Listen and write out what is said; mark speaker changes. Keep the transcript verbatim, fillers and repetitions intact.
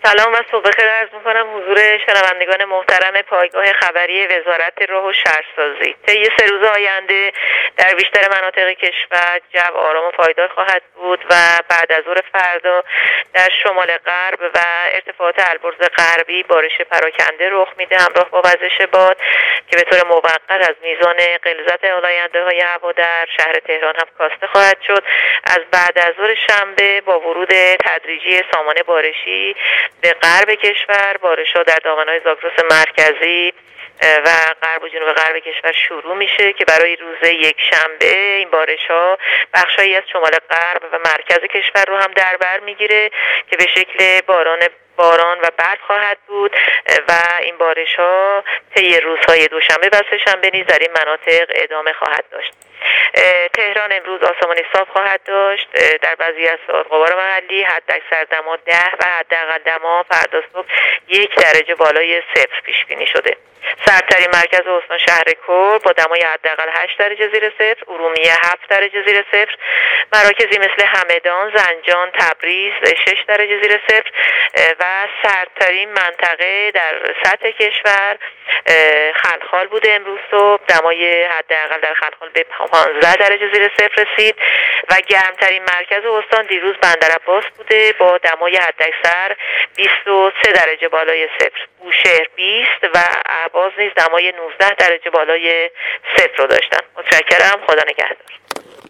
Speaker 1: سلام و صبح بخیر عرض می‌کنم حضور شنوندگان محترم پایگاه خبری وزارت راه و شهرسازی. طی سه روز آینده در بیشتر مناطق کشور جو آرام و پایدار خواهد بود و بعد از ظهر فردا در شمال غرب و ارتفاعات البرز غربی بارش پراکنده رخ میده همراه با وزش باد که به طور موقت از میزان غلظت آلاینده‌های هوا در شهر تهران هم کاسته خواهد شد. از بعد از ظهر شنبه با ورود تدریجی سامان بارشی به غرب کشور، بارش‌ها در دامنه‌های زاگرس مرکزی و غرب و جنوب غرب کشور شروع میشه که برای روز یک شنبه این بارش‌ها بخشایی از شمال غرب و مرکز کشور رو هم در بر میگیره که به شکل باران باران و برف خواهد بود و این بارش‌ها طی روزهای دوشنبه و سه‌شنبه نیز در این مناطق ادامه خواهد داشت. تهران امروز آسمانی صاف خواهد داشت. در بعضی از غبار محلی حداکثر دما ده و حداقل دما فردا صبح یک درجه بالای صفر پیش بینی شده. سردترین مرکز استان شهر کور با دمای حداقل هشت درجه زیر صفر، ارومیه هفت درجه زیر صفر، مراکزی مثل همدان، زنجان، تبریز شش درجه زیر صفر و سردترین منطقه در سطح کشور خلخال بوده. امروز صبح دمای حداقل در خلخال به پانزده درجه زیر صفر رسید و گرمترین مرکز استان دیروز بندرعباس بوده با دمای حداکثر بیست و سه درجه بالای صفر. بوشهر بیست و اهواز نیز دمای نوزده درجه بالای صفر رو داشتن. متشکرم. خدا نگهدار.